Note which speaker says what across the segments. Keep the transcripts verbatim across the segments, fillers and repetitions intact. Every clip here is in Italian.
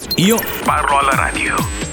Speaker 1: Io parlo alla radio.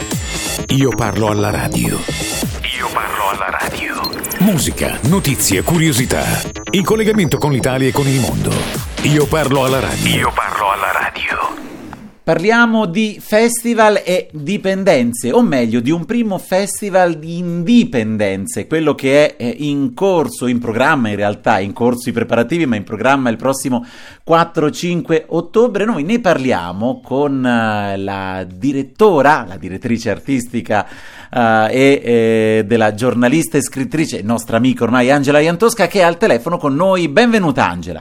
Speaker 1: Io parlo alla radio. Io parlo alla radio. Musica, notizie, curiosità. In collegamento con l'Italia e con il mondo. Io parlo alla radio. Io parlo alla radio.
Speaker 2: Parliamo di festival e dipendenze, o meglio di un primo festival di indipendenze, quello che è in corso, in programma in realtà, in corso i preparativi, ma in programma il prossimo quattro cinque ottobre. Noi ne parliamo con uh, la direttora, la direttrice artistica uh, e eh, della giornalista e scrittrice, nostra amica ormai Angela Iantosca, che è al telefono con noi. Benvenuta Angela.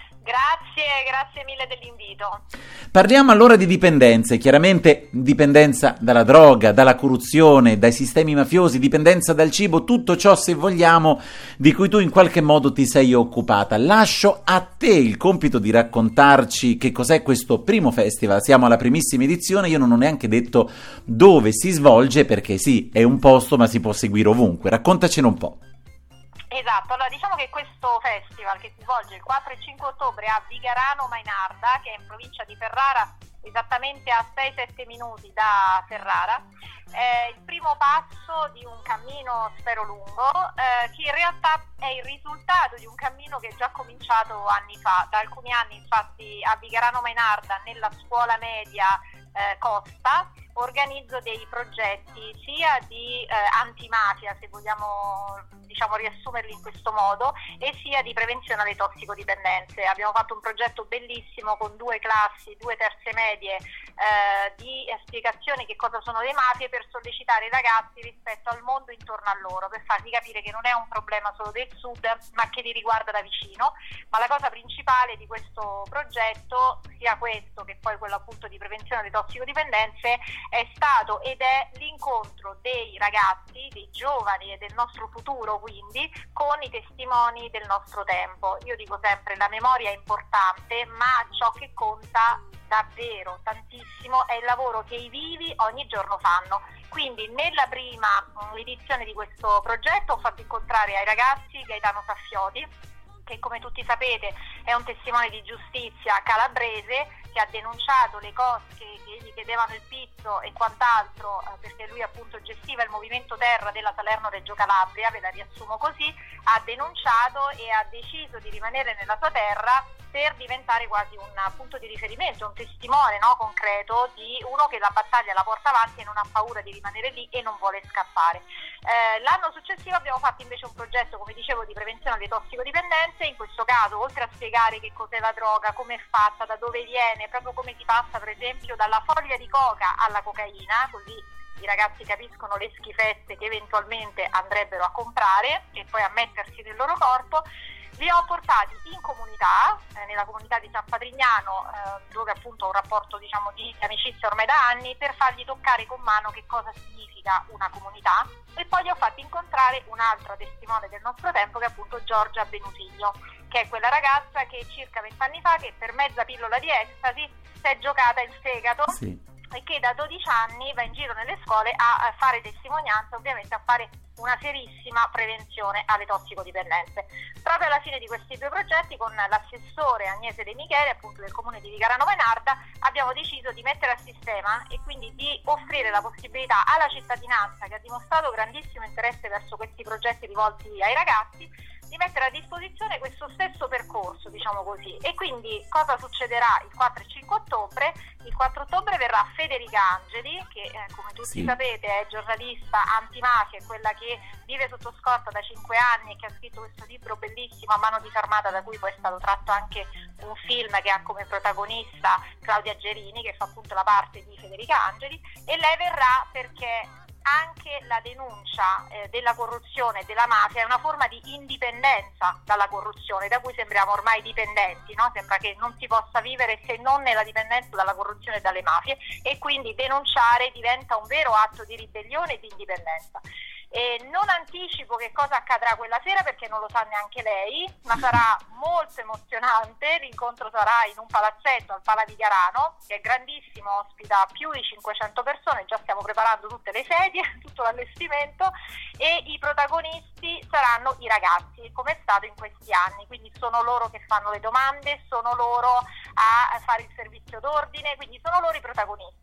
Speaker 3: Grazie, grazie mille dell'invito.
Speaker 2: Parliamo allora di dipendenze, chiaramente dipendenza dalla droga, dalla corruzione, dai sistemi mafiosi, dipendenza dal cibo, tutto ciò, se vogliamo, di cui tu in qualche modo ti sei occupata. Lascio a te il compito di raccontarci che cos'è questo primo festival. Siamo alla primissima edizione, io non ho neanche detto dove si svolge, perché sì, è un posto ma si può seguire ovunque. Raccontacene un po'.
Speaker 3: Esatto, allora diciamo che questo festival che si svolge il quattro e cinque ottobre a Vigarano Mainarda, che è in provincia di Ferrara, esattamente a sei sette minuti da Ferrara, è il primo passo di un cammino, spero lungo, eh, che in realtà è il risultato di un cammino che è già cominciato anni fa. Da alcuni anni infatti a Vigarano Mainarda, nella scuola media eh, Costa, organizzo dei progetti sia di eh, antimafia, se vogliamo diciamo riassumerli in questo modo, e sia di prevenzione alle tossicodipendenze. Abbiamo fatto un progetto bellissimo con due classi, due terze medie, eh, di spiegazioni che cosa sono le mafie, per sollecitare i ragazzi rispetto al mondo intorno a loro, per fargli capire che non è un problema solo del sud, ma che li riguarda da vicino. Ma la cosa principale di questo progetto, sia questo che poi quello appunto di prevenzione alle tossicodipendenze, è stato ed è l'incontro dei ragazzi, dei giovani e del nostro futuro, quindi con i testimoni del nostro tempo. Io dico sempre, la memoria è importante, ma ciò che conta davvero tantissimo è il lavoro che i vivi ogni giorno fanno. Quindi nella prima edizione di questo progetto ho fatto incontrare ai ragazzi Gaetano Saffioti, che come tutti sapete è un testimone di giustizia calabrese, che ha denunciato le cosche che gli chiedevano il pizzo e quant'altro, eh, perché lui appunto gestiva il movimento terra della Salerno-Reggio Calabria, ve la riassumo così. Ha denunciato e ha deciso di rimanere nella sua terra per diventare quasi un punto di riferimento, un testimone, no, concreto di uno che la battaglia la porta avanti e non ha paura di rimanere lì e non vuole scappare. Eh, l'anno successivo abbiamo fatto invece un progetto, come dicevo, di prevenzione alle tossicodipendenze. In questo caso, oltre a spiegare che cos'è la droga, come è fatta, da dove viene, proprio come si passa per esempio dalla foglia di coca alla cocaina, così i ragazzi capiscono le schifezze che eventualmente andrebbero a comprare e poi a mettersi nel loro corpo, li ho portati in comunità, eh, nella comunità di San Patrignano, eh, dove appunto ho un rapporto diciamo di amicizia ormai da anni, per fargli toccare con mano che cosa significa una comunità, e poi li ho fatti incontrare un'altra testimone del nostro tempo, che è appunto Giorgia Benusiglio, che è quella ragazza che circa vent'anni fa, che per mezza pillola di ecstasy si è giocata il fegato. Sì. E che da dodici anni va in giro nelle scuole a fare testimonianza, ovviamente a fare una serissima prevenzione alle tossicodipendenze. Proprio alla fine di questi due progetti, con l'assessore Agnese De Michele, appunto del comune di Vigarano Mainarda, abbiamo deciso di mettere a sistema e quindi di offrire la possibilità alla cittadinanza, che ha dimostrato grandissimo interesse verso questi progetti rivolti ai ragazzi, di mettere a disposizione questo stesso percorso, diciamo così. E quindi cosa succederà il quattro e cinque ottobre? Il quattro ottobre verrà Federica Angeli, che eh, come tutti sì. sapete è giornalista antimafia, è quella che vive sotto scorta da cinque anni e che ha scritto questo libro bellissimo, A mano di Farmata, da cui poi è stato tratto anche un film che ha come protagonista Claudia Gerini, che fa appunto la parte di Federica Angeli. E lei verrà perché anche la denuncia eh, della corruzione e della mafia è una forma di indipendenza dalla corruzione, da cui sembriamo ormai dipendenti, no? Sembra che non si possa vivere se non nella dipendenza dalla corruzione e dalle mafie, e quindi denunciare diventa un vero atto di ribellione e di indipendenza. E non anticipo che cosa accadrà quella sera, perché non lo sa neanche lei, ma sarà molto emozionante. L'incontro sarà in un palazzetto al Pala Vigarano, che è grandissimo, ospita più di cinquecento persone, già stiamo preparando tutte le sedie, tutto l'allestimento, e i protagonisti saranno i ragazzi, come è stato in questi anni. Quindi sono loro che fanno le domande, sono loro a fare il servizio d'ordine, quindi sono loro i protagonisti. Questa è la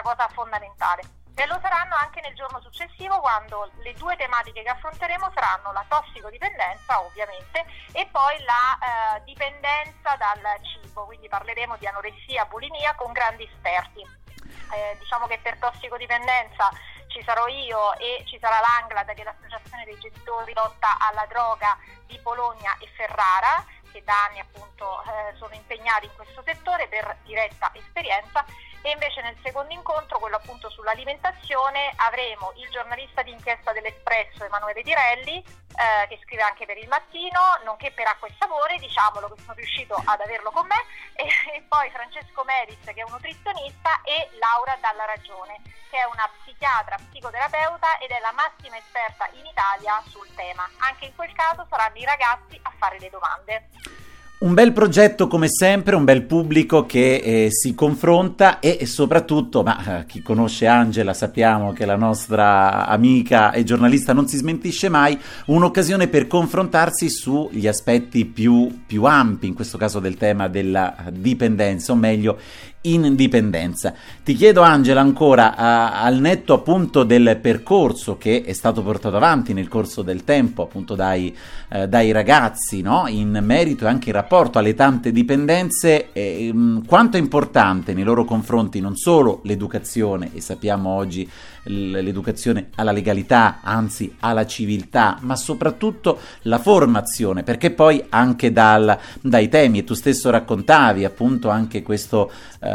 Speaker 3: cosa fondamentale. E lo saranno anche nel giorno successivo, quando le due tematiche che affronteremo saranno la tossicodipendenza, ovviamente, e poi la eh, dipendenza dal cibo, quindi parleremo di anoressia, bulimia con grandi esperti. Eh, diciamo che per tossicodipendenza ci sarò io e ci sarà l'Anglad, che è l'associazione dei genitori lotta alla droga di Bologna e Ferrara, che da anni appunto eh, sono impegnati in questo settore per diretta esperienza. E invece nel secondo incontro, quello appunto sull'alimentazione, avremo il giornalista d'inchiesta dell'Espresso Emanuele Direlli, eh, che scrive anche per Il Mattino, nonché per Acqua e Sapore, diciamolo che sono riuscito ad averlo con me, e, e poi Francesco Meris, che è un nutrizionista, e Laura Dalla Ragione, che è una psichiatra psicoterapeuta ed è la massima esperta in Italia sul tema. Anche in quel caso saranno i ragazzi a fare le domande.
Speaker 2: Un bel progetto come sempre, un bel pubblico che eh, si confronta e, e soprattutto, ma eh, chi conosce Angela sappiamo che la nostra amica e giornalista non si smentisce mai, un'occasione per confrontarsi sugli aspetti più, più ampi, in questo caso del tema della dipendenza, o meglio indipendenza. Ti chiedo, Angela, ancora a, al netto appunto del percorso che è stato portato avanti nel corso del tempo appunto dai, eh, dai ragazzi, no? In merito e anche in rapporto alle tante dipendenze, eh, quanto è importante nei loro confronti non solo l'educazione, e sappiamo oggi l'educazione alla legalità, anzi alla civiltà, ma soprattutto la formazione, perché poi anche dal, dai temi, e tu stesso raccontavi appunto anche questo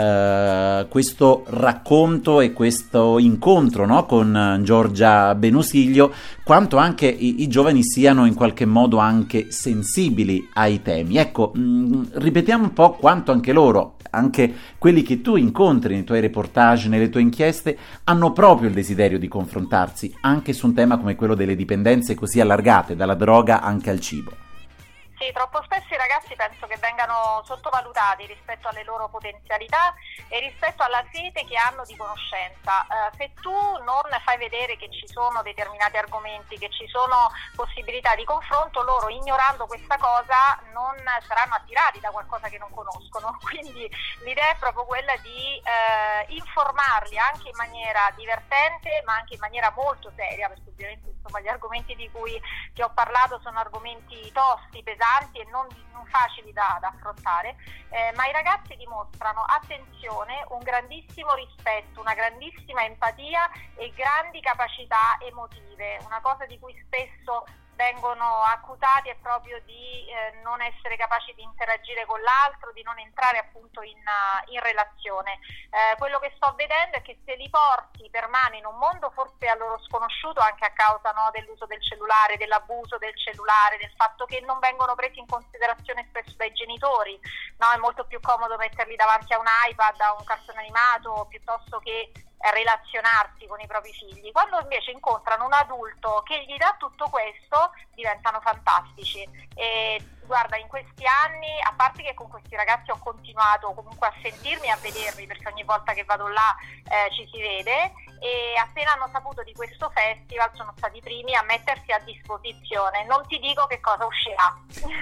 Speaker 2: Uh, questo racconto e questo incontro, no, con Giorgia Benusiglio, quanto anche i, i giovani siano in qualche modo anche sensibili ai temi. Ecco, mh, ripetiamo un po' quanto anche loro, anche quelli che tu incontri nei tuoi reportage, nelle tue inchieste, hanno proprio il desiderio di confrontarsi anche su un tema come quello delle dipendenze così allargate, dalla droga anche al cibo.
Speaker 3: Sì, troppo spesso i ragazzi penso che vengano sottovalutati rispetto alle loro potenzialità e rispetto alla sete che hanno di conoscenza. Eh, se tu non fai vedere che ci sono determinati argomenti, che ci sono possibilità di confronto, loro, ignorando questa cosa, non saranno attirati da qualcosa che non conoscono. Quindi l'idea è proprio quella di eh, informarli anche in maniera divertente, ma anche in maniera molto seria, perché ovviamente insomma, gli argomenti di cui ti ho parlato sono argomenti tosti, pesanti e non, non facili da, da affrontare, eh, ma i ragazzi dimostrano attenzione, un grandissimo rispetto, una grandissima empatia e grandi capacità emotive, una cosa di cui spesso vengono accusati è proprio di eh, non essere capaci di interagire con l'altro, di non entrare appunto in, uh, in relazione. Eh, quello che sto vedendo è che se li porti per mano in un mondo forse a loro sconosciuto, anche a causa, no, dell'uso del cellulare, dell'abuso del cellulare, del fatto che non vengono presi in considerazione spesso dai genitori, no? È molto più comodo metterli davanti a un iPad, a un cartone animato, piuttosto che relazionarsi con i propri figli. Quando invece incontrano un adulto che gli dà tutto questo, diventano fantastici. E guarda, in questi anni, a parte che con questi ragazzi ho continuato comunque a sentirmi e a vedermi, perché ogni volta che vado là eh, ci si vede, e appena hanno saputo di questo festival sono stati i primi a mettersi a disposizione. Non ti dico che cosa uscirà.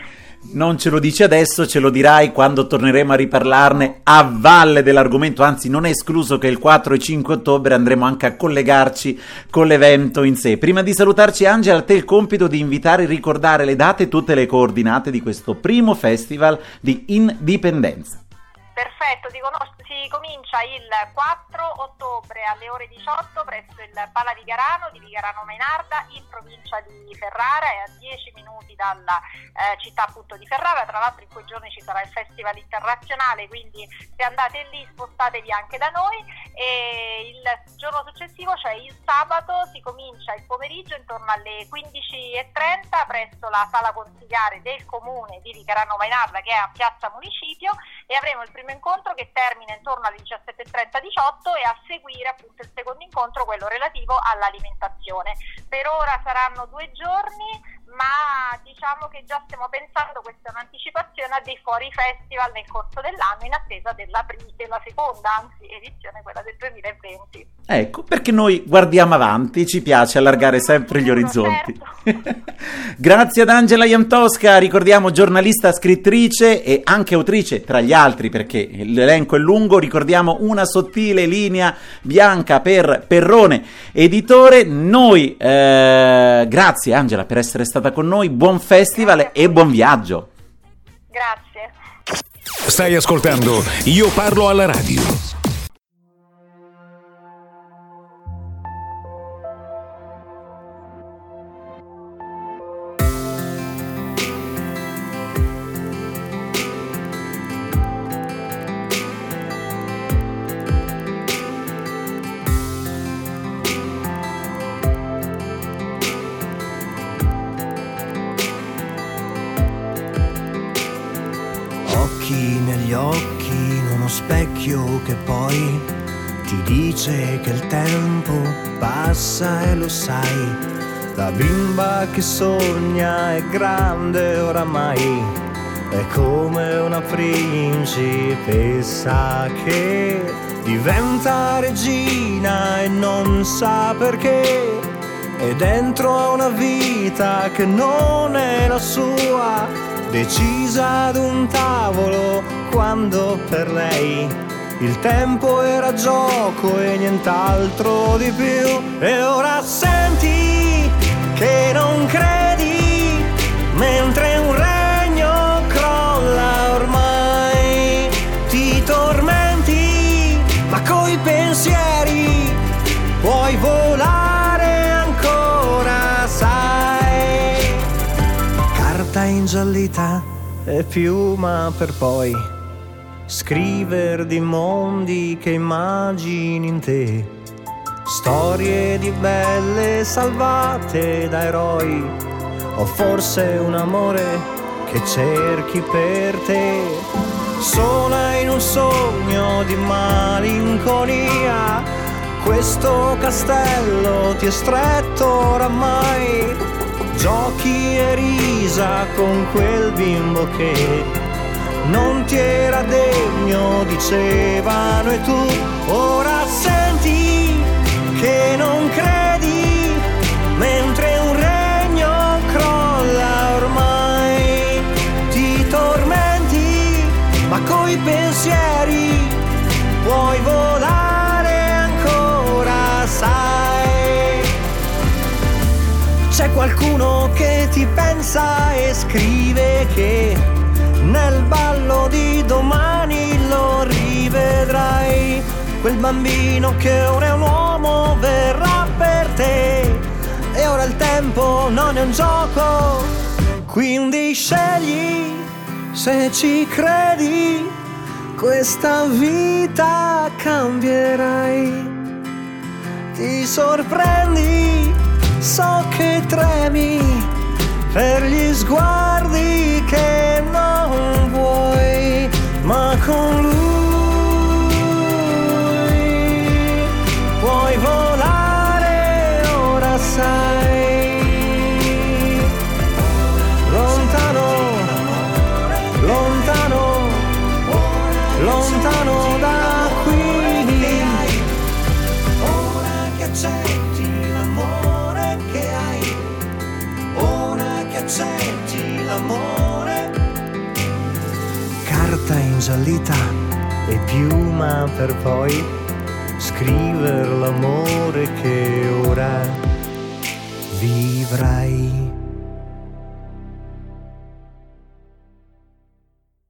Speaker 2: Non ce lo dici adesso, ce lo dirai quando torneremo a riparlarne a valle dell'argomento, anzi non è escluso che il quattro e cinque ottobre andremo anche a collegarci con l'evento in sé. Prima di salutarci, Angela, a te il compito di invitare e ricordare le date e tutte le coordinate di questo primo festival di indipendenza.
Speaker 3: Perfetto, si, conos- si comincia il quattro ottobre alle ore diciotto presso il Pala Vigarano di Vigarano Mainarda, in provincia di Ferrara, è a dieci minuti dalla eh, città appunto di Ferrara. Tra l'altro in quei giorni ci sarà il festival internazionale, quindi se andate lì spostatevi anche da noi. E il giorno successivo, cioè il sabato, si comincia il pomeriggio intorno alle quindici e trenta presso la sala consigliare del comune di Vigarano Mainarda, che è a Piazza Municipio, e avremo il primo incontro che termina intorno alle diciassette e trenta diciotto, e a seguire appunto il secondo incontro, quello relativo all'alimentazione. Per ora saranno due giorni, ma diciamo che già stiamo pensando, questa è un'anticipazione, a dei fuori festival nel corso dell'anno in attesa della, pri- della seconda, anzi edizione, quella del duemilaventi.
Speaker 2: Ecco, perché noi guardiamo avanti, ci piace allargare sempre gli orizzonti.
Speaker 3: Certo.
Speaker 2: Grazie ad Angela Jantowska, ricordiamo giornalista, scrittrice e anche autrice, tra gli altri, perché l'elenco è lungo. Ricordiamo Una sottile linea bianca per Perrone Editore. Noi, eh, grazie Angela per essere stata con noi, buon festival e buon viaggio.
Speaker 3: Grazie.
Speaker 1: Stai ascoltando Io parlo alla radio.
Speaker 4: Negli occhi in uno specchio che poi ti dice che il tempo passa e lo sai. La bimba che sogna è grande oramai, è come una principessa che diventa regina e non sa perché, e dentro ha una vita che non è la sua, decisa ad un tavolo quando per lei il tempo era gioco e nient'altro di più. E ora senti che non credi, mentre un regno crolla ormai, ti tormenti ma coi pensieri puoi volare ancora, sai. Carta ingiallita e piuma per poi scriver di mondi che immagini in te, storie di belle salvate da eroi, o forse un amore che cerchi per te. Sola in un sogno di malinconia, questo castello ti è stretto oramai, giochi e risa con quel bimbo che non ti era degno, dicevano, e tu ora senti che non credi, mentre un regno crolla ormai, ti tormenti ma coi pensieri puoi volare ancora, sai. C'è qualcuno che ti pensa e scrive che nel ballo di domani lo rivedrai, quel bambino che ora è un uomo verrà per te, e ora il tempo non è un gioco, quindi scegli se ci credi, questa vita cambierai, ti sorprendi, so che tremi per gli sguardi che non vuoi, ma con lui puoi volare, ora sai. Lontano, lontano, lontano da qui, ora che accetti l'amore che hai, ora che accetti l'amore. Carta ingiallita e piuma per poi scriver l'amore che ora vivrai.